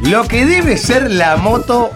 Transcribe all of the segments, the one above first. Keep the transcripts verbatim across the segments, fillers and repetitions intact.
Lo que debe ser la moto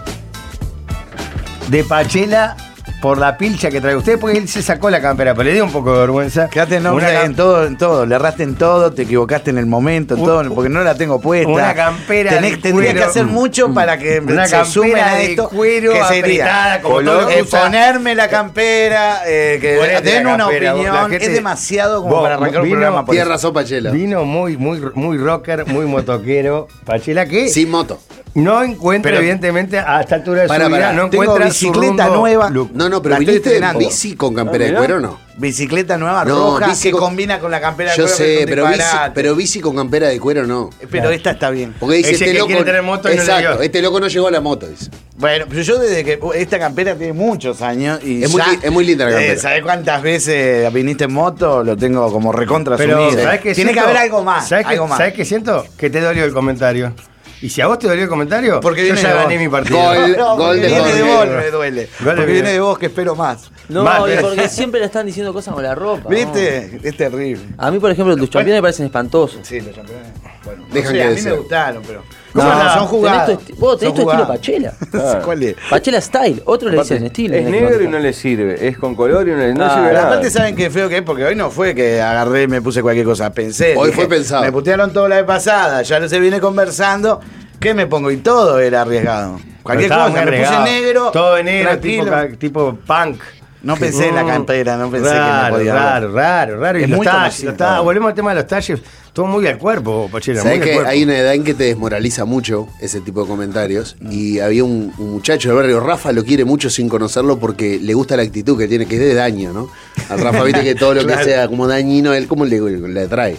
de Pachela por la pilcha que trae usted, porque él se sacó la campera, pero le dio un poco de vergüenza. Quédate en, nombre Una en todo, en todo, le erraste en todo, te equivocaste en el momento, en Un- todo, porque no la tengo puesta. Una campera Tenés, de tendría cuero. que hacer mucho para que Una se sumen campera a de esto. cuero que sería apretada, como color- todo lo que eh, usa. ponerme la campera, eh, que Ponete den la una campera, vos, la opinión, gente- es demasiado como Vos, para arrancar un vino- programa por Tienes eso. razón, Pachela. Vino muy, muy, muy rocker, muy motoquero. Pachela que Sin moto. no encuentra, Pero- evidentemente, a esta altura de Para, su vida, para, no tengo encuentra bicicleta su rumbo nueva. look. No, no, pero La estoy viniste en estrenando. bici con campera Ah, de mirá. cuero, ¿no? Bicicleta nueva No, roja bici que con- combina con la campera de Yo cuero, que sé, es un pero bici, disparate. pero bici con campera de cuero no. Pero esta está bien. Porque dice Ese este que loco. quiere tener moto y no le exacto, dio. este loco no llegó a la moto, dice. Bueno, pero yo desde que esta campera tiene muchos años y Es muy ya, li- es muy linda la campera. Eh, ¿Sabés cuántas veces viniste en moto? Lo tengo como recontra Pero, asumido. ¿sabes qué Tiene que siento? haber algo más. ¿Sabes qué, algo más. ¿sabes qué siento? Que te dolió el comentario. Y si a vos te dolió el comentario, Porque yo viene ya de gané vos. mi partido. Gol. No, porque de viene de Jorge. vos me duele. Gol de Porque Jorge. viene de vos que espero más. No, Más, y pero- porque siempre le están diciendo cosas con la ropa. ¿Viste? Es terrible. ¿no? A mí, por ejemplo, tus campeones me parecen espantosos. Sí, los campeones. Bueno, no Dejan sé, que a mí desear. me gustaron, pero. ¿Cómo No, no? son jugados. Tenés tu esti- vos tenés Son tu estilo jugados. Pachela. Claro. ¿Cuál es? Pachela Style. Otros le dicen estilo. Es en el negro y comentario. no le sirve. Es con color y no le no Ah, sirve Pero nada. aparte, ¿saben qué feo que es? Porque hoy no fue que agarré y me puse cualquier cosa. Pensé. Hoy fue pensado. Me putearon todo la vez pasada. Ya no se viene conversando. ¿Qué me pongo? Y todo era arriesgado. Cualquier Estaba cosa. muy Me puse arriesgado. negro. Todo de negro, tipo, tranquilo. ca- tipo punk. No pensé en la campera, no pensé raro, que me podía ver. Raro, raro, raro. Y Es los muy talles, conocido, los talles. claro. Volvemos al tema de los talles. Todo muy al cuerpo, Pachela. Sabés Muy al que cuerpo. hay una edad en que te desmoraliza mucho ese tipo de comentarios. Y había un, un muchacho del barrio, Rafa lo quiere mucho sin conocerlo porque le gusta la actitud que tiene, que es de daño, ¿no? Al Rafa, viste que todo lo que Claro. sea como dañino, él como le, le atrae.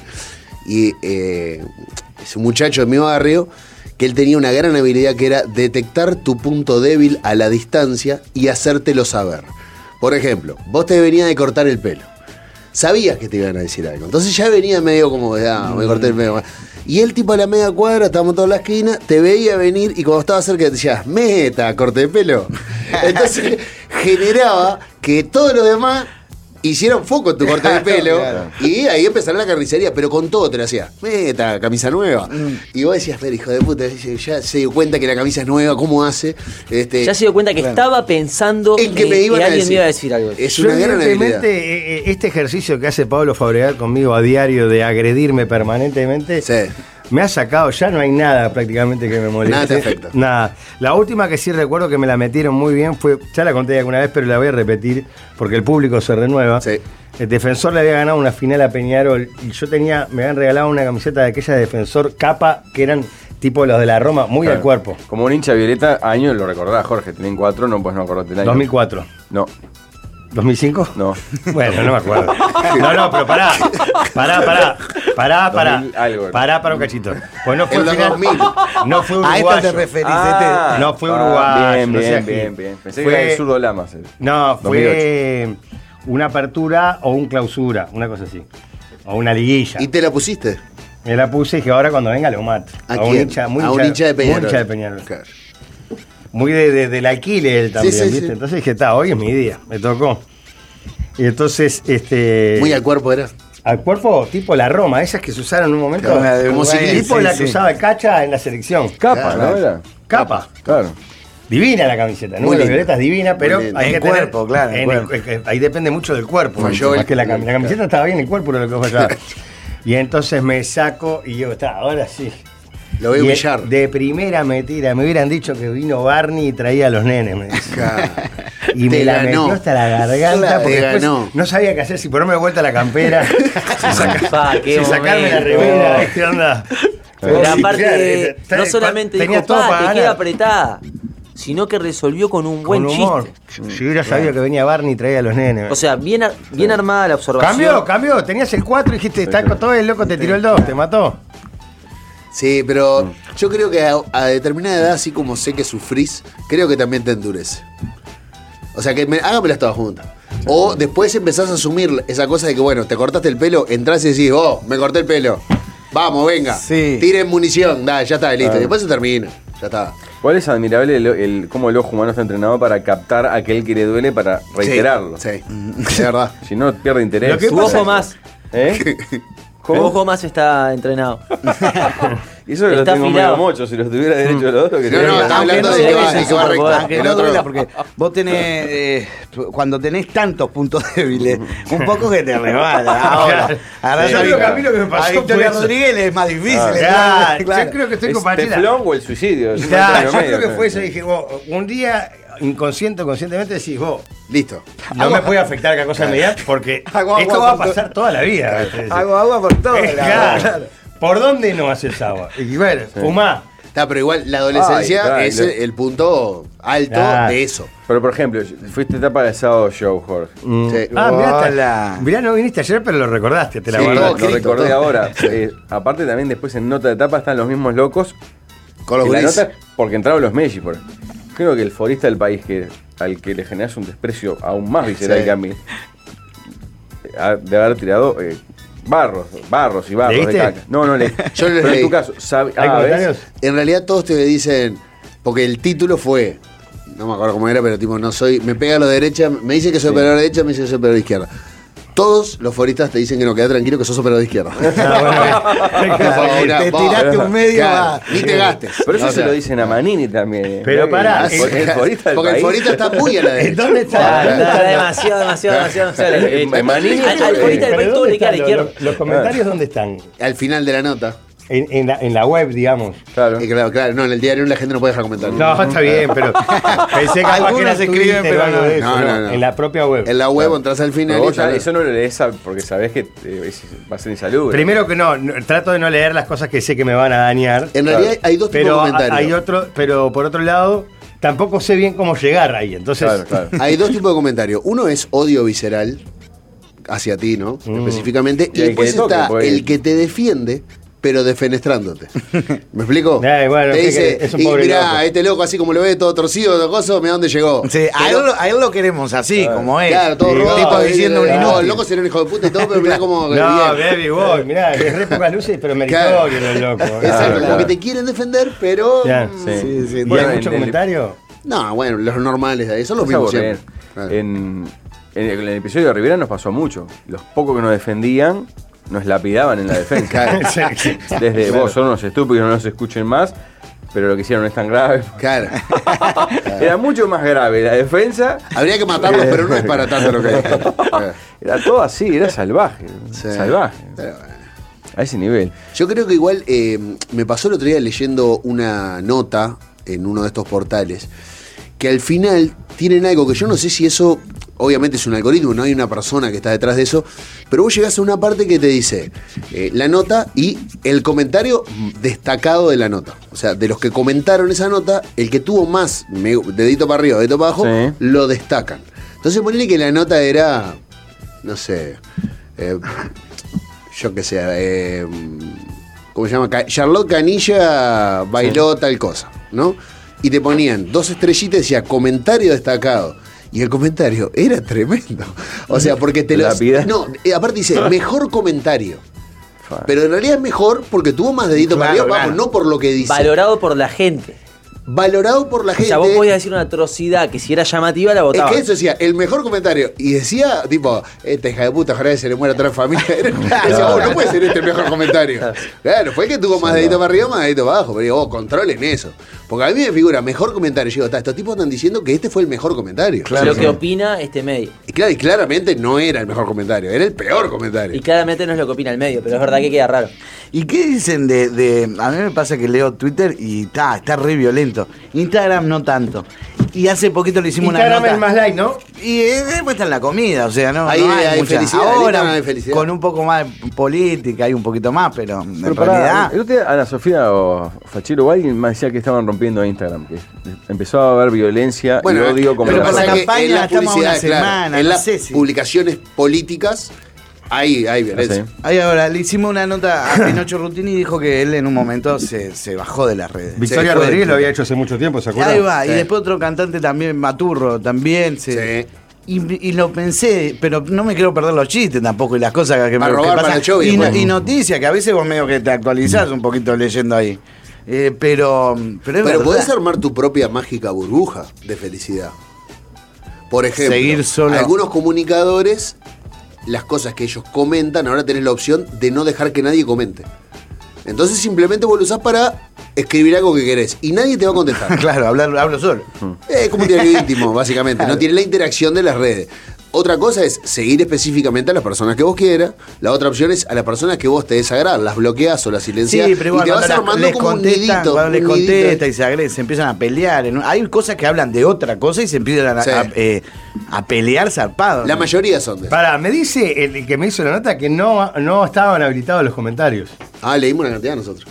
Y eh, es un muchacho de mi barrio que él tenía una gran habilidad que era detectar tu punto débil a la distancia y hacértelo saber. Por ejemplo, vos te venías de cortar el pelo. Sabías que te iban a decir algo. Entonces ya venía medio como, ah, me corté el pelo. Y él tipo a la media cuadra, estábamos toda en la esquina, te veía venir y cuando estaba cerca te decías, meta, corte de pelo. Entonces generaba que todos los demás hicieron foco en tu corte de pelo. Claro. Y ahí empezaron la carnicería, pero con todo te lo hacía. Meta, camisa nueva. Y vos decías, pero hijo de puta, ya se dio cuenta que la camisa es nueva, ¿cómo hace? Este, Ya se dio cuenta que estaba pensando En que me iban a alguien decir. me iba a decir algo. Es Yo una gran habilidad. evidentemente, eh, eh, este ejercicio que hace Pablo Fabregat conmigo a diario de agredirme permanentemente, Sí. me ha sacado, ya no hay nada prácticamente que me moleste. Nada te afecta. Nada. La última que sí recuerdo que me la metieron muy bien fue, ya la conté alguna vez, pero la voy a repetir porque el público se renueva. Sí. El Defensor le había ganado una final a Peñarol y yo tenía, me habían regalado una camiseta de aquella de Defensor capa que eran tipo los de la Roma, muy Claro. al cuerpo. Como un hincha violeta, año lo recordás, Jorge. Tenían cuatro, no puedes no acordarte el año. dos mil cuatro. No, ¿dos mil cinco? no. Bueno, no me acuerdo. No, no, pero pará. Pará, pará. Pará, pará. dos mil algo. Pará, para un cachito. Pues no fue En los final- dos mil. No fue A uruguayo. esta te referís. Ah, No fue ah, uruguayo, Bien, no bien, seas bien, gil. bien. Pensé Fue- que era el zurdo Lamas. el No, dos mil ocho. fue una apertura o un clausura, una cosa así. O una liguilla. ¿Y te la pusiste? Me la puse y dije, ahora cuando venga lo mato. ¿A, un quién? hincha, muy a un hincha de Peñarol. Muy hincha de Peñarol. Claro. Muy de, de- del alquiler él también, Sí, sí, ¿viste? sí. Entonces dije, está, hoy es mi día, me tocó. Y entonces, este. Muy al cuerpo era. Al cuerpo tipo la Roma, esas que se usaron en un momento. Como la de Como Uruguay, ciclista, tipo sí, la sí. que usaba el Cacha en la selección. Capa, Claro. ¿no era? Capa. Claro. Divina la camiseta, Muy número linda. violeta es divina, pero linda. hay En que tener- cuerpo, claro, en en cuerpo. el- eh, ahí depende mucho del cuerpo. Falló más el- que la, cam- la camiseta estaba bien, el cuerpo era lo que fallaba. Y entonces me saco y yo, está, ahora sí. Lo voy a Y humillar. De primera metida, me hubieran dicho que vino Barney y traía a los nenes, me dice. Claro. Y Te me la ganó. metió hasta la garganta Claro, porque te después ganó. no sabía qué hacer, si ponerme de vuelta la campera, si, saca- Pa, qué si sacarme la momento. remera, ¿qué onda? Pero Sí, aparte, claro, eh, no eh, solamente tenía dijo, todo pa, para te ganar. queda apretada, sino que resolvió con un buen Con humor. chiste. Si hubiera sabido que venía Barney y traía a los nenes. O sea, bien, ar- bien armada la observación. Cambió, cambió. Tenías el cuatro y dijiste, está con todo el loco, te tiró el dos, te mató. Sí, pero yo creo que a, a determinada edad, así como sé que sufrís, creo que también te endurece. O sea, que me, hágamelas todas juntas. O después empezás a asumir esa cosa de que, bueno, te cortaste el pelo, entrás y decís, oh, me corté el pelo. Vamos, venga. Sí. Tiren munición, dale, ya está, listo. Claro. Y después se termina, ya está. ¿Cuál es admirable el, el- cómo el ojo humano está entrenado para captar a aquel que le duele para reiterarlo? Sí, sí, es verdad. Si no, pierde interés. Lo que Tu pasa ojo es- más. ¿Eh? Tu ojo más está entrenado. Y eso lo Está tengo afilado. medio mocho, si los tuviera derecho de los otros. Que No, tenía- no, está Aunque hablando no de que duela, va, de que va recto. aunque El no otro duela, no. porque vos tenés, eh, cuando tenés tantos puntos débiles, un poco que te resbala. Ahora, agarrás Yo a creo que a Vic- mí lo que me pasó a Victoria fue eso. Rodríguez le es más difícil. Ah, Claro, claro. yo creo que estoy ¿Es con Pachela. teflón o el suicidio? Es un Claro, término yo medio, creo que fue eso. ¿no? Dije, vos, un día, inconsciente o conscientemente, decís, vos, Listo. no me puede afectar cada cosa media porque Hago agua esto va a por pasar toda la vida. ¿viste? Hago agua por todo. Es claro. ¿Por dónde no haces agua? Y bueno, fumá. Está, pero igual la adolescencia Ay, es claro. el, el punto alto Claro. de eso. Pero por ejemplo, fuiste etapa de sábado show, Jorge. Sí. Ah, mirá, Hola. está- mirá, no viniste ayer, pero lo recordaste, te la Sí, guardaste. todo Lo escrito, recordé todo. ahora. Eh, aparte también después en nota de etapa están los mismos locos. Con los que la gurises. nota es porque entraron los Messi. Por... Creo que el forista del país que al que le generas un desprecio aún más visceral Sí. que a mí, ha- de haber tirado eh, barros, barros y barros ¿Leíste? de caca. No, no leí. Yo les Pero en leí. tu caso, sabe, ¿Hay ah, ¿ves? comentarios? En realidad todos te dicen, porque el título fue, no me acuerdo cómo era, pero tipo, no soy, me pega a la derecha, me dice que soy operador de derecha, me dice que soy operador de izquierda. Todos los foristas te dicen que no, queda tranquilo que sos operador de izquierda. Te tiraste un medio. Claro, va. ni te gastes. Pero eso O se sea, lo dicen a Manini también. Pero ¿no? pará, el, el forista del porque el país. forista está muy a la derecha. ¿Dónde está? Claro, ¿Dónde está está? demasiado, demasiado, demasiado. O sea, Eh, eh, Manini- al, al forista del Pero país todo ¿dónde le queda a la están izquierda. los, los comentarios dónde están? Al final de la nota. En, en la, en la web, digamos. Claro. Y claro, claro, no, en el diario la gente no puede dejar comentarios. No, está bien, pero pensé que capaz que Algunos era escriben, Twitter pero o algo no. de eso, No, no, no, no. en la propia web. En la web entras al final Pero y vos ya tal. eso no lo lees a- porque sabés que eh, es- va a ser insalubre. Primero que no, no, trato de no leer las cosas que sé que me van a dañar. En realidad hay dos tipos de Pero a- comentarios. hay otro, pero por otro lado, tampoco sé bien cómo llegar ahí. Entonces, Claro, claro. Hay dos tipos de comentarios. Uno es odio visceral hacia ti, ¿no? Mm. Específicamente. Y Y, el después que te toque, está pues. el que te defiende, pero defenestrándote. ¿Me explico? Eh, bueno, te ¿qué dice, querés? Es un y pobre mirá, loco". este loco así como lo ve, todo torcido, todo coso, mira dónde llegó. Sí, a, él, Pero- lo- a él lo queremos así, como es. Claro, todo Sí, roto, tipo eh, diciendo un eh, no, inútil. el loco sería un hijo de puta y todo, pero mirá como. no, bien. baby boy, mirá, es re pocas luces, pero Claro. meritorio los locos. Exacto, Claro, como claro. que te quieren defender, pero. Ya, mm, Sí. Sí, sí. ¿Y Bueno, hay en mucho el- comentario? No, bueno, los normales de ahí son los Vas a mismos aburrir. siempre. Claro. En, en el, en el episodio de Rivera nos pasó mucho. Los pocos que nos defendían nos lapidaban en la defensa. Claro. Desde vos son unos estúpidos, no nos escuchen más, pero lo que hicieron no es tan grave. Claro. Era mucho más grave la defensa. Habría que matarlos, pero no es para tanto lo que dijeron. Claro. Era todo así, era salvaje. Sí. Salvaje. Pero bueno. A ese nivel. Yo creo que igual eh, me pasó el otro día leyendo una nota en uno de estos portales que al final tienen algo que yo no sé si eso, obviamente es un algoritmo, no hay una persona que está detrás de eso, pero vos llegás a una parte que te dice eh, la nota y el comentario destacado de la nota. O sea, de los que comentaron esa nota, el que tuvo más me- dedito para arriba, dedito para abajo, Sí. lo destacan. Entonces ponele que la nota era, no sé, eh, yo qué sé, eh, ¿cómo se llama? Ca- Charlotte Canilla bailó tal cosa, ¿no? Y te ponían dos estrellitas y decía comentario destacado. Y el comentario era tremendo. O sea, porque te lo. Lápida. No, eh, aparte dice, mejor comentario. Fa. Pero en realidad es mejor porque tuvo más dedito para Claro, arriba, vamos, claro. no por lo que dice. Valorado por la gente. Valorado por la O gente. sea, vos podías decir una atrocidad que si era llamativa la Es votabas. que eso decía, el mejor comentario. Y decía, tipo, esta hija de puta, ojalá que se le muera a toda la familia. Era- decía, vos, no puede ser este el mejor comentario. Claro, fue el que tuvo más dedito para arriba, más dedito para abajo. Pero digo, vos, controlen eso. Porque a mí me figura mejor comentario. Yo digo, "Ta, estos tipos están diciendo que este fue el mejor comentario. Es lo que opina este medio. Y claro, y claramente no era el mejor comentario, era el peor comentario. Y claramente no es lo que opina el medio, pero es verdad que queda raro. ¿Y qué dicen de, de- A mí me pasa que leo Twitter y ta, está re violento. Instagram no tanto. Y hace poquito le hicimos Instagram una es nota. más light, ¿no? Y eh, después está en la comida, o sea, no, Ahí no hay, hay mucha. felicidad, en Ahora, Instagram hay felicidad. con un poco más de política, hay un poquito más, pero en Pero pará, realidad... el otro día Ana Sofía o Fachero o alguien me decía que estaban rompiendo Instagram, que empezó a haber violencia y odio como pero la- por la pasa que campaña en la estamos a una publicidad, claro, semana, en no las sé si- publicaciones políticas hay, hay violencia. Sí. Ahí ahora, le hicimos una nota a Pinocho Rutini y dijo que él en un momento se, se bajó de las redes. Victoria Se fue. Rodríguez lo había hecho hace mucho tiempo, ¿se acuerdan? Ahí va, y Sí. después otro cantante también, Maturro, también se... Sí. Y, y lo pensé, pero no me quiero perder los chistes tampoco y las cosas que me Para que robar pasan. para el show y y, no- después- y noticias, que a veces vos medio que te actualizás un poquito leyendo ahí. Eh, pero, pero es Pero verdad. podés armar tu propia mágica burbuja de felicidad. Por ejemplo, Seguir solo. algunos comunicadores, las cosas que ellos comentan, ahora tenés la opción de no dejar que nadie comente. Entonces simplemente vos lo usás para escribir algo que querés y nadie te va a contestar. Claro, hablar, hablo solo. Es como un diario íntimo, básicamente. No tiene la interacción de las redes. Otra cosa es seguir específicamente a las personas que vos quieras. La otra opción es a las personas que vos te desagradan. Las bloqueas o las silencias. Sí, pero igual y te vas cuando armando les como un contestan, nidito. cuando les un nidito. contesta y se agreden, se empiezan a pelear. ¿no? Hay cosas que hablan de otra cosa y se empiezan a, Sí. a, eh, a pelear zarpados. La ¿no? mayoría son de Pará, me dice el que me hizo la nota que no, no estaban habilitados los comentarios. Ah, leímos una cantidad nosotros.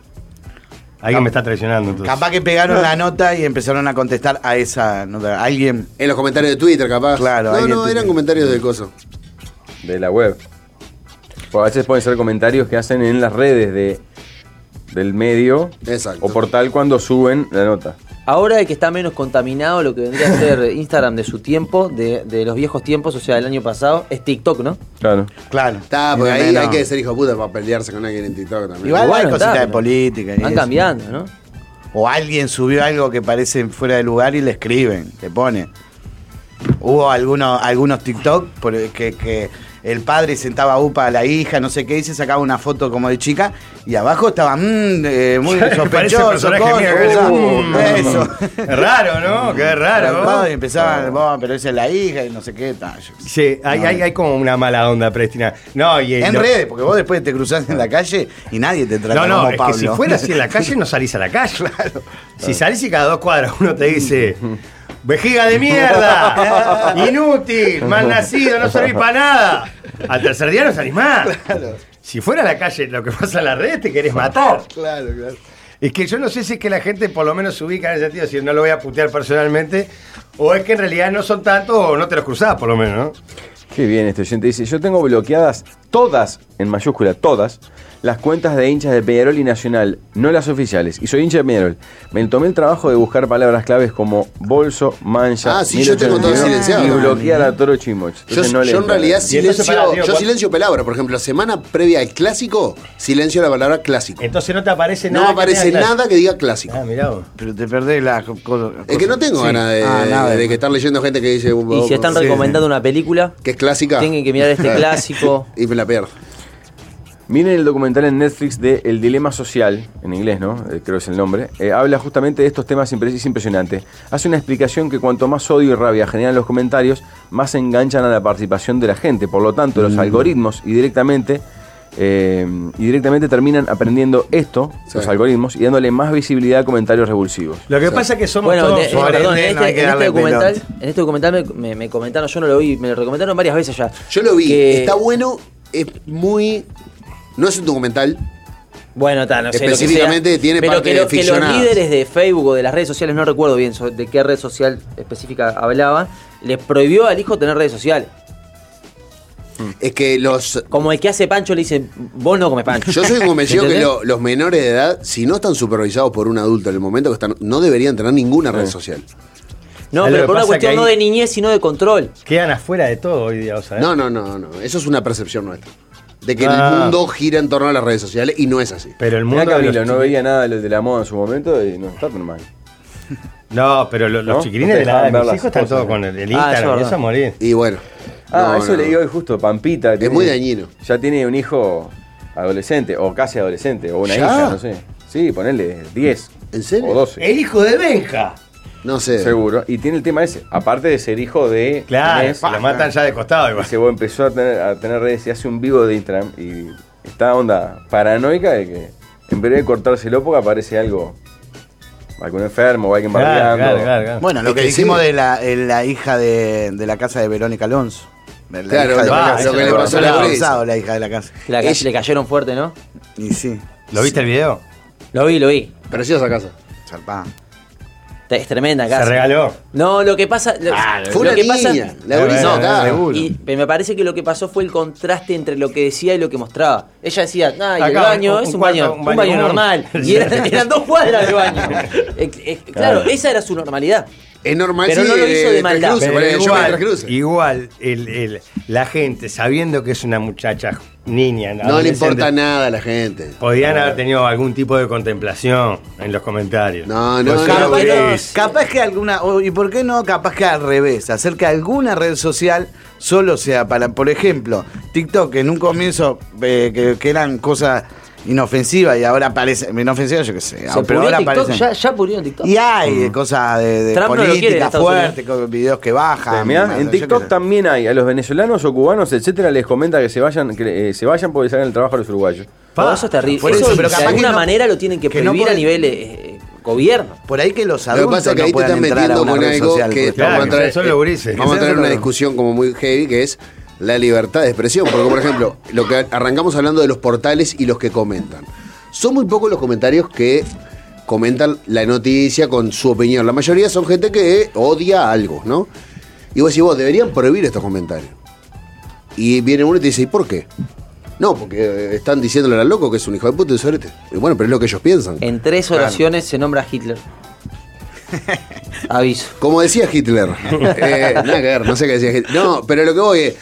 Alguien me está traicionando entonces. Capaz que pegaron la nota y empezaron a contestar a esa nota. Alguien. En los comentarios de Twitter, capaz. Claro, No, ahí en no, Twitter. eran comentarios del coso. De la web. O a veces pueden ser comentarios que hacen en las redes de, del medio Exacto. o portal cuando suben la nota. Ahora el que está menos contaminado, lo que vendría a ser Instagram de su tiempo, de, de los viejos tiempos, o sea, del año pasado, es TikTok, ¿no? Claro. Claro. Está, porque Y ahí no. hay que ser hijo de puta para pelearse con alguien en TikTok también. Igual Bueno, hay cositas está, de pero política. y Van eso. cambiando, ¿no? O alguien subió algo que parece fuera de lugar y le escriben, le pone. Hubo algunos, algunos TikTok por el que, que el padre sentaba upa a la hija, no sé qué, y se sacaba una foto como de chica, y abajo estaba mmm, eh, muy Parece sospechoso, personaje cosa, mío, que cosa, mm, eso. Es raro, ¿no? Qué raro. Y empezaban, "Vos, pero esa es la hija y no sé qué. ta, yo qué sé". Sí, hay, No. hay, hay como una mala onda predestinada. No, y En lo- redes, porque vos después te cruzás en la calle y nadie te trata No, no, como es Pablo. que si fuera así en la calle, no salís a la calle. Claro. Si salís y cada dos cuadras uno te dice, vejiga de mierda, inútil, malnacido, no servís para nada. Al tercer día no salís más. Si fuera a la calle lo que pasa en las redes, te querés matar. Claro, claro. Es que yo no sé si es que la gente por lo menos se ubica en ese sentido, si no lo voy a putear personalmente, o es que en realidad no son tantos o no te los cruzás por lo menos, ¿no? Qué bien este oyente. Dice, yo tengo bloqueadas todas, en mayúscula, todas, las cuentas de hinchas de Peñarol y Nacional, no las oficiales. Y soy hincha de Peñarol. Me tomé el trabajo de buscar palabras claves como bolso, mancha, Ah, sí, yo tengo todo silenciado. y bloquear a Toro Chimoch. Yo, Entonces no le yo en entra. realidad Y entonces, silencio, pará, digo, yo ¿cuál- silencio palabra. Por ejemplo, la semana previa al clásico, silencio la palabra clásico. Entonces no te aparece No nada. me aparece que tenga clase. nada que diga clásico. Ah, mirá vos. Pero te perdés la co- co- Es que no tengo Sí. ganas de, Ah, nada. de que estar leyendo gente que dice Y si están sí, recomendando sí. una película, que es clásica. tienen que mirar este clásico. Y me la pierdo. Miren el documental en Netflix de El Dilema Social, en inglés, ¿no? Eh, creo es el nombre. Eh, habla justamente de estos temas impre- es impresionante. Hace una explicación que cuanto más odio y rabia generan los comentarios, más se enganchan a la participación de la gente. Por lo tanto, los algoritmos y directamente, eh, y directamente terminan aprendiendo esto, Sí. los algoritmos, y dándole más visibilidad a comentarios revulsivos. Lo que Sí. pasa es que somos Bueno, todos de- eh, sobre- perdón, en no hay este, que en este darle documental, pelota. en este documental me, me- me comentaron, yo no lo vi, me lo recomendaron varias veces ya. Yo lo vi. que- Está bueno, es muy. No es un documental. Bueno, está, no sé. lo que Específicamente sea, tiene pero partes que, lo- que los ficcionadas. líderes de Facebook o de las redes sociales, no recuerdo bien so- de qué red social específica hablaban, les prohibió al hijo tener redes sociales. Es que los. Como el que hace pancho le dicen, vos no comes pancho. Yo soy convencido que ¿Entendés? lo- los menores de edad, si no están supervisados por un adulto en el momento que están, no deberían tener ninguna red social. No, ¿Sabes lo pero que por una pasa? cuestión Que ahí- no de niñez, sino de control. Quedan afuera de todo hoy día, ¿vos sabés? No, no, no, no. Eso es una percepción nuestra. De que Ah. el mundo gira en torno a las redes sociales y no es así. Pero el Mirá, mundo. de los Camilo, no chiqui- veía nada de lo de la moda en su momento y no está tan mal. No, pero lo- los ¿No? chiquilines No te de la edad de dejaban ver mis las hijos están cosas. todos con el, el Ah, eso Instagram es y verdad. eso a morir. Y bueno. Ah, no, eso no, leí no. hoy justo, Pampita. Es tiene- muy dañino. Ya tiene un hijo adolescente, o casi adolescente, o una ¿Ya? hija, no sé. Sí, ponerle diez. ¿En serio? O doce. El hijo de Benja. No sé. Seguro. Y tiene el tema ese. Aparte de ser hijo de. Claro, Inés, se lo matan ya de costado igual. Dice, vos empezó a tener, a tener redes y hace un vivo de Instagram y está onda paranoica de que en vez de cortárselo porque aparece algo, algún enfermo o alguien Claro, bardeando. claro, claro, claro. Bueno, lo Es que, que dijimos sí. de la, eh, la hija de, de la casa de Verónica Alonso. La Claro, hija de lo- la Ah, casa. lo que le Verónica pasó a la Alonso, gurisa. la hija de la casa. Que la Ella- le cayeron fuerte, ¿no? Y sí, ¿Lo viste el video? Lo vi, lo vi. Preciosa casa. zarpada. Te- Es tremenda Se casa. regaló. No, lo que pasa. Lo, Ah, lo Fue una que niña. pasa. La Eh, gurisa bueno, acá. seguro. Y me parece que lo que pasó fue el contraste entre lo que decía y lo que mostraba. Ella decía, ah, y el Acá, baño un- es un un, cuarto, baño, un un baño baño, común. normal. Y eran, eran dos cuadras de baño. Eh, eh, claro, Claro. esa era su normalidad. Es normal, Pero sí, no lo hizo de Tres maldad. Cruces, Pero ponele, yo voy a igual, Tres Cruces. igual el, el- la gente, sabiendo que es una muchacha niña, No le adolescente, importa nada a la gente. podían haber tenido algún tipo de contemplación en los comentarios. No, no, Pues no. era Capaz, gris. capaz que alguna, o- y por qué no, capaz que al revés, hacer que alguna red social solo sea para, por ejemplo, TikTok, en un comienzo eh, que, que eran cosas inofensiva y ahora aparece. Inofensiva, yo qué sé. Se pero pudrió ahora TikTok, aparecen. ya, ya pudrió en TikTok. Y hay cosas de, de Trump no lo quiere en política Estados fuerte, con videos que bajan. Sí, mirá, no, en yo TikTok qué sé. también hay, a los venezolanos o cubanos, etcétera, les comenta que se vayan, que eh, se vayan porque salen el trabajo a los uruguayos. Todo eso es terrible. por Eso, eso, pero de capaz que alguna no- manera lo tienen que, que no prohibir por- a nivel eh, gobierno. Por ahí que los Lo que adultos pasa es que no ahí te puedan están entrar a metiendo una con red algo social, que porque- Claro, vamos a entrar, son los gurises. vamos a Ese entrar es en una otro- discusión como muy heavy, que es la libertad de expresión. Porque, por ejemplo, lo que arrancamos hablando de los portales y los que comentan. Son muy pocos los comentarios que comentan la noticia con su opinión. La mayoría son gente que odia algo, ¿no? Y vos decís, vos, deberían prohibir estos comentarios. Y viene uno y te dice, ¿y por qué? No, porque eh, están diciéndole al loco que es un hijo de puta y sorete. Y bueno, pero es lo que ellos piensan. En tres oraciones se nombra a Hitler. Aviso. Como decía Hitler. Eh, nada que ver, no sé qué decía Hitler. No, pero lo que voy es.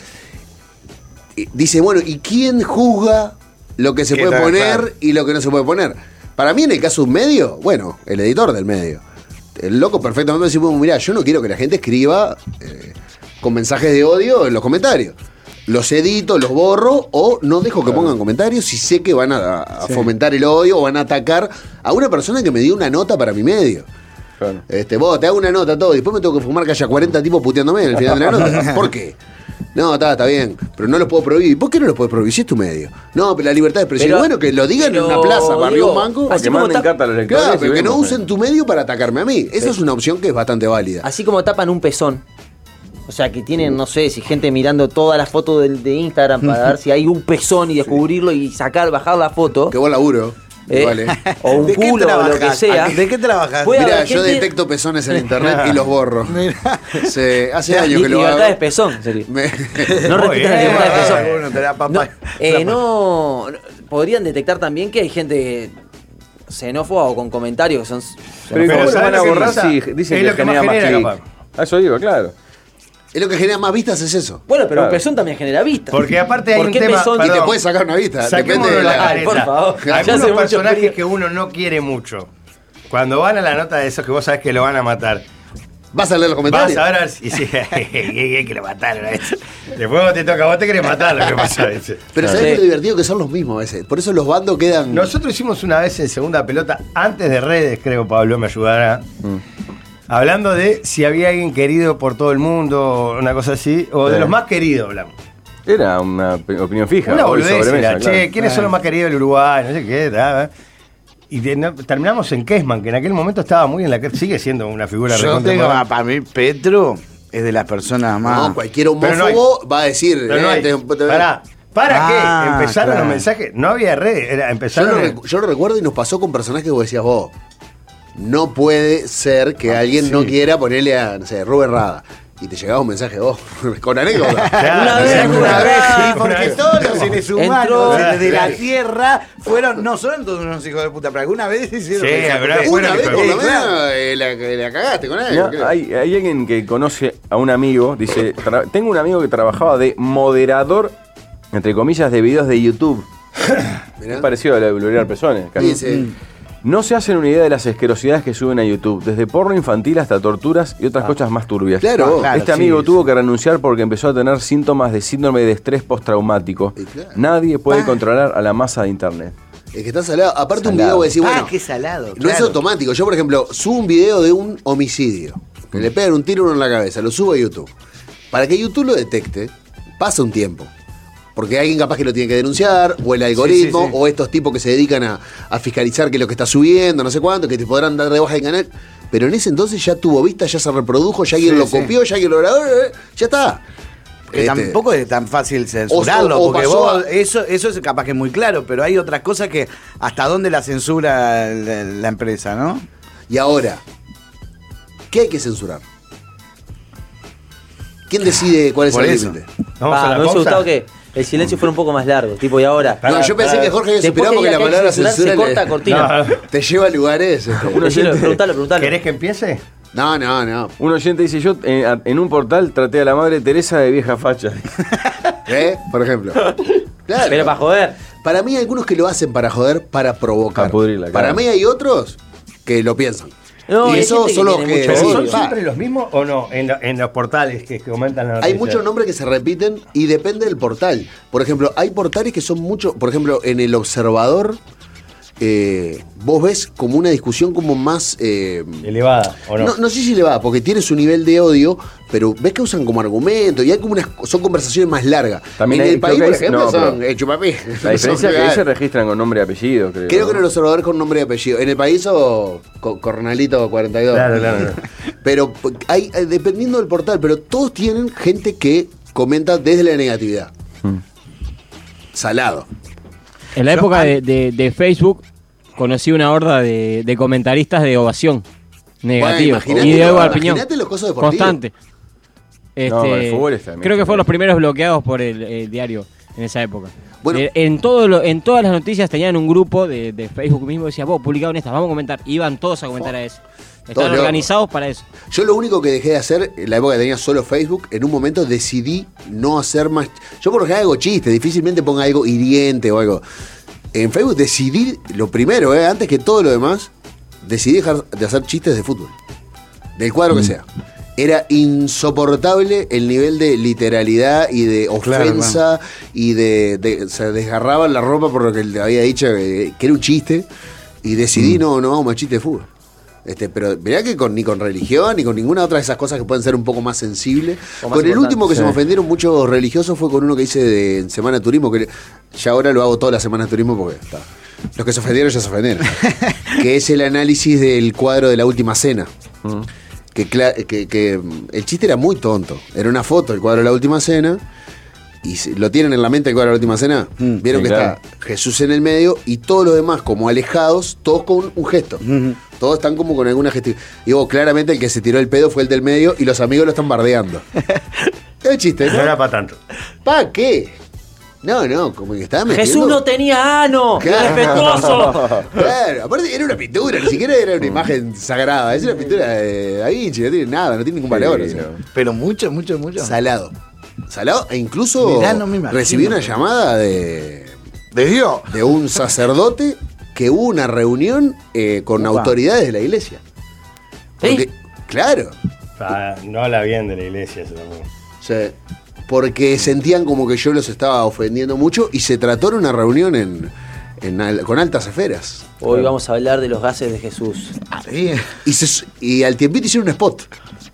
eh, Dice, bueno, ¿y quién juzga lo que se ¿Qué puede tal? poner Claro. y lo que no se puede poner? Para mí, en el caso de un medio, bueno, el editor del medio. El loco perfectamente dice, bueno, mirá, yo no quiero que la gente escriba eh, con mensajes de odio en los comentarios. Los edito, los borro o no dejo que pongan comentarios si sé que van a, a fomentar el odio o van a atacar a una persona que me dio una nota para mi medio. Claro. Este, vos, te hago una nota, todo, y después me tengo que fumar que haya cuarenta tipos puteándome en el final de la nota. ¿Por qué? No, está, está bien, pero no los puedo prohibir. ¿Por qué no los puedes prohibir? Si es tu medio. No, pero la libertad de expresión. Pero- bueno, que lo digan pero, en una plaza, barrio digo, un banco. así Que como manden tap- carta a los lectores. Claro, y pero que no vemos, usen eh. tu medio para atacarme a mí. Esa es una opción que es bastante válida. Así como tapan un pezón. O sea, que tienen, no sé, si gente mirando todas las fotos de, de Instagram para ver si hay un pezón y descubrirlo y sacar, bajar la foto. Qué buen laburo. eh, Vale. O un ¿De qué culo o lo que trabajas? sea. ¿De qué trabajas? Puede Mirá, haber yo gente- detecto pezones en internet y los borro. Sí, hace años Li- que lo libertad hago. de pezón, sería. Me- No Muy respetan la bien. libertad de Ah, expresión. bueno, te da No, papá. eh, no, podrían detectar también que hay gente xenófoba o con comentarios que son Pero ¿y Pero cómo lo ¿sabes van a lo que borrar pasa? si dicen Es que lo que más genera más genera, clic? capaz. A eso digo, claro. Es lo que genera más vistas, es eso. Bueno, pero Claro. un pezón también genera vista. Porque aparte hay ¿Por un qué tema. pezón? Y te perdón, puedes sacar una vista. saquémonos Depende de la la. Ay, por careta. favor. Ya hace Algunos mucho personajes frío. que uno no quiere mucho. Cuando van a la nota de esos que vos sabés que lo van a matar. ¿Vas a leer los comentarios? Vas a ver si sí, que lo mataron a ese. Después vos te toca, vos te querés matar lo que pasa a ese. Pero Claro. ¿sabés Sí. lo divertido que son los mismos a veces? Por eso los bandos quedan. Nosotros hicimos una vez en segunda pelota, antes de redes, creo Pablo me ayudará. Hablando de si había alguien querido por todo el mundo, una cosa así, o de Sí. los más queridos hablamos. Era una op- opinión fija. Una hoy boludez, sobremesa, era, claro. che, ¿quiénes son los más queridos del Uruguay? No sé qué, da, da. Y de- no- terminamos en Kessman, que en aquel momento estaba muy en la que sigue siendo una figura Yo recontra tengo, importante. para mí, Petro es de las personas más. No, cualquier Pero no hay- homófobo va a decir. Pero no eh, hay- te- te- pará, ¿para Ah, qué? Empezaron claro. los mensajes, no había redes, era, Yo empezaron lo, en- recu- yo lo recuerdo y nos pasó con personajes que vos decías vos. No puede ser que alguien no quiera ponerle a, no sé, Rubén Rada. Y te llegaba un mensaje vos, con anécdota. Claro, Una vez, sí, una vez, Sí, una porque vez. todos los seres humanos Entró- de, de la Claro. Tierra fueron, no son todos unos hijos de puta, pero alguna vez hicieron Sí, esa alguna puta- vez Una fueron, vez pero- por lo Sí, claro. menos eh, la, la cagaste con él. Mirá, creo. hay, hay alguien que conoce a un amigo, dice, "Tra- tengo un amigo que trabajaba de moderador, entre comillas, de videos de YouTube. Mirá. Es parecido a lo de Gloria Pezones. casi. Dice, No se hacen una idea de las asquerosidades que suben a YouTube, desde porno infantil hasta torturas y otras cosas más turbias. Claro. Claro, este sí, amigo sí. tuvo que renunciar porque empezó a tener síntomas de síndrome de estrés postraumático. Y claro. Nadie puede Ah. controlar a la masa de internet. es que está salado. Aparte, un Salado. video vos decís, bueno. Ah, qué salado. No es claro. automático. Yo, por ejemplo, subo un video de un homicidio. Que le pegan un tiro a uno en la cabeza. Lo subo a YouTube. Para que YouTube lo detecte, pasa un tiempo. Porque alguien capaz que lo tiene que denunciar, o el algoritmo, sí, sí. o estos tipos que se dedican a, a fiscalizar que lo que está subiendo, no sé cuánto, que te podrán dar de baja el canal. Pero en ese entonces ya tuvo vista, ya se reprodujo, ya alguien Sí, lo sí. copió, ya alguien lo grabó, eh, ya está. Que Este, tampoco es tan fácil censurarlo, O- o porque pasó vos, a- eso, eso es capaz que es muy claro, pero hay otras cosas que hasta dónde la censura la, la empresa, ¿no? Y ahora, ¿qué hay que censurar? ¿Quién decide cuál es Por el eso. límite? Vamos Ah, a la me hubiese pausa. gustado que el silencio fuera un poco más largo, tipo, y ahora. Pará, No, yo pensé pará. que Jorge había Después superado que porque diga la que hay palabra que censurar, censura se le- corta cortina. No, te lleva a lugares. este. Un Decilo, oyente- preguntalo, preguntalo. ¿Querés que empiece? No, no, no. Un oyente dice, yo eh, a- en un portal traté a la madre Teresa de vieja facha. ¿Eh? Por ejemplo. Claro. Pero para joder. Para mí hay algunos que lo hacen para joder, para provocar. Para pudrirla, claro. Para mí hay otros que lo piensan. No, y hay eso gente son que los tiene que... mucho ¿Pero odio. son Pa. siempre los mismos o no? En, lo- en los portales que, que comentan la Hay noticia. muchos nombres que se repiten y depende del portal. Por ejemplo, hay portales que son mucho... Por ejemplo, en El Observador, eh, vos ves como una discusión como más... eh, Elevada, ¿o no? no, no sé si le va, porque tiene su nivel de odio, pero ves que usan como argumento y hay como unas... Son conversaciones más largas. También en hay- el país, creo por que hay- ejemplo, no, son... pero- Eh, chupapí. La diferencia es que ahí Son- se registran con nombre y apellido, creo. Creo que en El Observador es con nombre y apellido. En el país o co- Cornalito cuarenta y dos. Claro, claro, claro. Pero p- hay, eh, dependiendo del portal, pero todos tienen gente que comenta desde la negatividad. Hmm. Salado. En la época de, de- de Facebook conocí una horda de, de comentaristas de ovación negativos imagínate y de lo- Ego Alpiñón. imagínate los cosas deportivos. Constante. Este, No, el fútbol está bien. creo que fueron los primeros bloqueados por el, el diario en esa época. Bueno. Eh, en, todo lo- en todas las noticias tenían un grupo de, de Facebook mismo que decía, vos, publicaron estas, vamos a comentar. Iban todos a comentar a eso. Estaban loco. organizados para eso. Yo lo único que dejé de hacer, en la época que tenía solo Facebook, en un momento decidí no hacer más. Yo por lo general hago chistes, difícilmente ponga algo hiriente o algo. En Facebook decidí, lo primero, eh, antes que todo lo demás, decidí dejar de hacer chistes de fútbol. Del cuadro que sea. Era insoportable el nivel de literalidad y de ofensa y de, de- se desgarraban la ropa por lo que le había dicho que, que era un chiste y decidí no, no hago más chistes de fútbol. Este, pero mirá que con, ni con religión ni con ninguna otra de esas cosas que pueden ser un poco más sensibles. O más Con el último que sí. se me ofendieron muchos religiosos fue con uno que hice de en Semana de Turismo, que ya ahora lo hago todas las semanas de turismo porque está. Los que se ofendieron ya se ofendieron. Que es el análisis del cuadro de la última cena. Mm. Que, cla- que, que, mm, el chiste era muy tonto. Era una foto del cuadro de la última cena. Y se- lo tienen en la mente el cuadro de la última cena. Mm, Vieron sí, que claro. está Jesús en el medio y todos los demás como alejados, todos con un gesto. Todos están como con alguna gestión. Y vos, claramente el que se tiró el pedo fue el del medio y los amigos lo están bardeando. Es chiste, No ¿no? era para tanto. ¿Para qué? No, no, como que estaba metiendo... Jesús no tenía ano, Claro. respetuoso. Claro, aparte era una pintura, ni siquiera era una imagen sagrada. Es una pintura de Da Vinci, no tiene nada, no tiene ningún valor. o Sí, sea. no. Pero mucho, mucho, mucho. Salado. Salado, e incluso Mirá, no me imagino. recibí una llamada de, De Dios. de un sacerdote que hubo una reunión eh, con Upa. autoridades de la iglesia. Porque, ¿Eh? claro, Ah, no habla bien de la iglesia eso también. o sea, porque sentían como que yo los estaba ofendiendo mucho y se trató en una reunión en, en al- con altas esferas. Hoy vamos a hablar de los gases de Jesús. Sí. Y, se- y al tiempito hicieron un spot.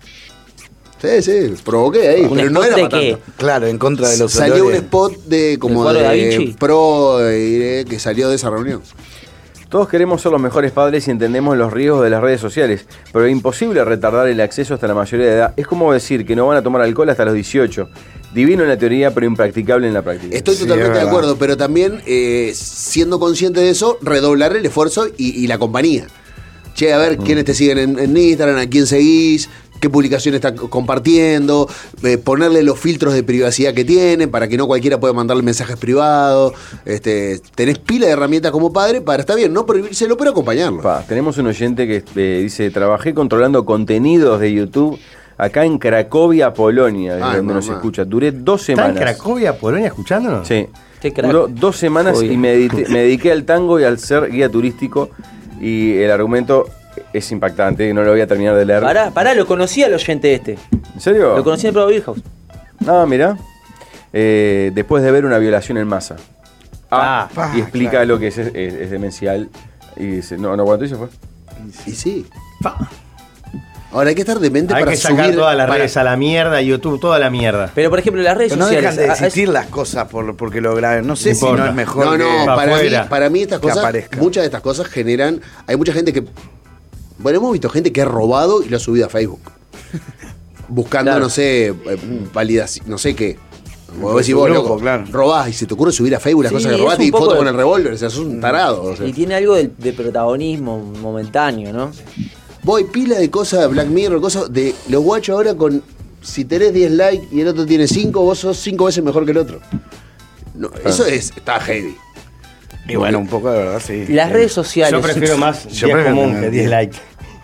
Sí, sí, provoqué ahí, ¿Un pero no spot era de para qué? tanto. Claro, en contra de los Salió un olores. spot de como cuadro de, de Da Vinci? pro eh, que salió de esa reunión. Todos queremos ser los mejores padres y entendemos los riesgos de las redes sociales, pero es imposible retardar el acceso hasta la mayoría de edad. Es como decir que no van a tomar alcohol hasta los dieciocho. Divino en la teoría, pero impracticable en la práctica. Estoy Sí, totalmente es de verdad. acuerdo, pero también eh, siendo consciente de eso, redoblar el esfuerzo y, y la compañía. Che, a ver quiénes te siguen en, en Instagram, a quién seguís, qué publicaciones estás compartiendo, eh, ponerle los filtros de privacidad que tienen para que no cualquiera pueda mandarle mensajes privados. Este, tenés pila de herramientas como padre para, está bien, no prohibírselo, pero acompañarlo. Pa, tenemos un oyente que eh, dice, trabajé controlando contenidos de YouTube acá en Cracovia, Polonia, es Ay, donde nos mamá. escucha. Duré dos ¿Está en semanas. Cracovia, Polonia, escuchándonos? Sí. Qué crack. Duró dos semanas Obvio. y me, edité- me dediqué al tango y al ser guía turístico. Y el argumento es impactante, no lo voy a terminar de leer. Pará, pará, lo conocía el oyente este. ¿En serio? Lo conocí en el Prado Beer House. Ah, mira. Eh, después de ver una violación en masa. Ah, Ah, y explica claro. lo que es, es, es demencial. Y dice, no, no aguantó y se fue. Y sí. Ahora hay que estar demente Hay para que sacar subir todas las para- redes a la mierda, YouTube, toda la mierda. Pero por ejemplo, las redes Pero no sociales. dejan de a- a- existir las cosas por, porque lo graben. No sé No si no importa. es mejor. No, no, que- Pa' para mí, afuera. para mí estas Que cosas, aparezca. muchas de estas cosas generan, hay mucha gente que, bueno, hemos visto gente que ha robado y lo ha subido a Facebook. Buscando, Claro. no sé, eh, validación, no sé qué. Vos decís, su vos, grupo, loco, claro. robás y se te ocurre subir a Facebook las Sí, cosas que es robaste un y poco foto de- con el revólver, o sea, sos un tarado. O sea. Y tiene algo de, de protagonismo momentáneo, ¿no? Voy pila de cosas, Black Mirror, cosas de los guachos ahora con, si tenés diez likes y el otro tiene cinco, vos sos cinco veces mejor que el otro. No, eso es, está heavy. Y bueno, un poco de verdad, sí. Las redes sociales. Yo prefiero más Yo diez prefiero común tener que diez diez. likes.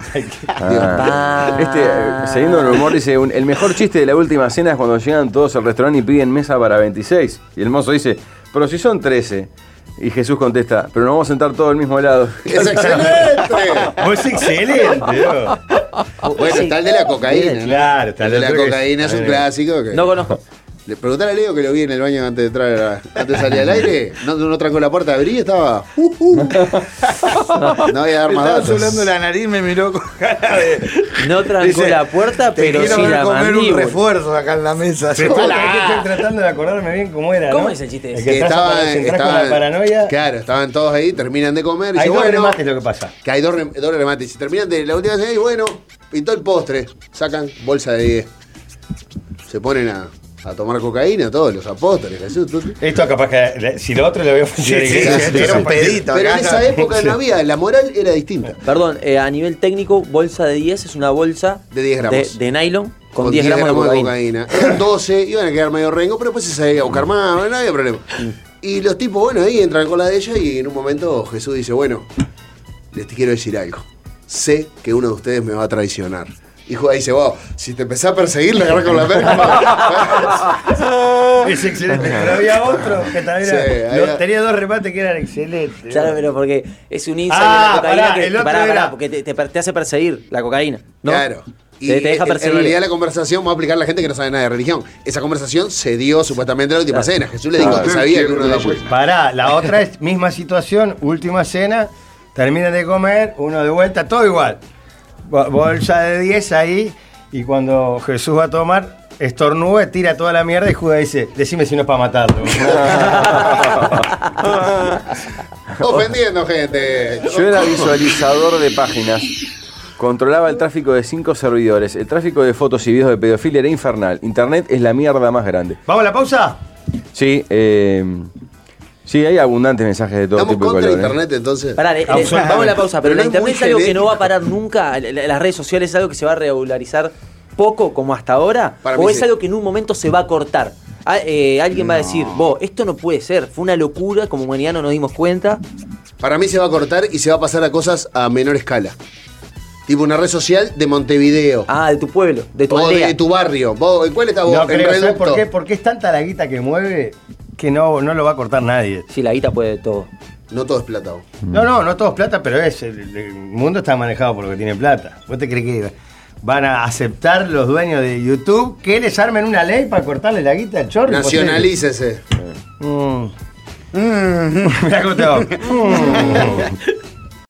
Ah. Ah. Este, eh, siguiendo el humor, dice, un- el mejor chiste de la última cena es cuando llegan todos al restaurante y piden mesa para veintiséis. Y el mozo dice, pero si son trece. Y Jesús contesta, pero nos vamos a sentar todos al mismo lado. ¡Es excelente! Vos excelente, ¿no? Bueno, está el de la cocaína. Claro, está El de la otro que- cocaína es un eh, clásico. Que... No conozco. Le preguntale a Leo que lo vi en el baño antes de entrar, a la- antes de salir al aire. No, no trancó la puerta, abrí y estaba. Uh, uh. No voy a dar más Estaba datos. solando la nariz, me miró con cara de. No trancó Dice, la puerta, "Te pero quiero sí ver la comer un mandíbula". refuerzo acá en la mesa. Pero estoy, Hola. estoy tratando de acordarme bien cómo era. ¿Cómo ¿no? es el chiste El ese? que Que estás estaban, para entrar con estaban- la paranoia. Claro, estaban todos ahí, terminan de comer. Y Hay dice, dos bueno, remates lo que pasa. que hay dos, rem- dos remates. Si terminan de la última vez, y bueno, pintó el postre. Sacan bolsa de diez. Se ponen a, a tomar cocaína, todos los apóstoles. Jesús, tú- Esto capaz que si lo otro lo veo funcionar Sí, sí, iglesia, sí, era sí, un sí. pedito. Pero en acá. esa época no había, la moral era distinta. Perdón, eh, a nivel técnico, bolsa de diez es una bolsa De diez gramos. de, de nylon con, diez gramos, de cocaína. Eran doce, iban a quedar medio rengo, pero después se salía a buscar más, no había problema. Y los tipos, bueno, ahí entran con la de ella y en un momento Jesús dice, bueno, les quiero decir algo. Sé que uno de ustedes me va a traicionar. Y Judas dice, wow, si te empezás a perseguir, le agarrás con la perra. Es excelente. Pero había otro que también Sí, era- había- no, tenía dos remates que eran excelentes. Claro, pero porque es un insight Ah, de la cocaína pará, que el otro pará, pará, era- porque te, te, te hace perseguir la cocaína. ¿no? Claro. Y Te, te deja en- en perseguir. realidad la conversación va a aplicar a la gente que no sabe nada de religión. Esa conversación se dio supuestamente en la última Claro. cena. Jesús le dijo que sabía que uno de ellos. Pará, la otra es misma situación, última cena, terminan de comer, uno de vuelta, todo igual. Bo- Bolsa de diez ahí, y cuando Jesús va a tomar, estornuda, tira toda la mierda y Judas dice, decime si no es para matarlo. Ofendiendo gente. Yo era visualizador de páginas. Controlaba el tráfico de cinco servidores. El tráfico de fotos y videos de pedofilia era infernal. Internet es la mierda más grande. ¿Vamos a la pausa? Sí, eh, sí, hay abundantes mensajes de todo ¿Estamos tipo de contra colores. internet entonces? Pará, le- le- Absolutamente. vamos a la pausa, pero, Pero la no es muy internet es algo que no va a genético. parar nunca. la- la- Las redes sociales es algo que se va a regularizar poco como hasta ahora. Para o mí es sí. algo que en un momento se va a cortar. Ah, eh, alguien va a decir, vos, esto no puede ser, fue una locura, como humanidad no nos dimos cuenta. Para mí se va a cortar y se va a pasar a cosas a menor escala. Tipo una red social de Montevideo. Ah, de tu pueblo, de tu o aldea. de tu barrio. ¿Vos, ¿En cuál estás vos? No En creo, ¿sabes Reducto. por qué? Porque es tanta la guita que mueve que no, no lo va a cortar nadie. Sí, la guita puede de todo. No todo es plata. vos. No, no, no todo es plata, pero es el, el mundo está manejado por lo que tiene plata. ¿Vos te crees que van a aceptar los dueños de YouTube que les armen una ley para cortarle la guita al chorro? Nacionalícese. Mm. Mirá cómo te va. Mm.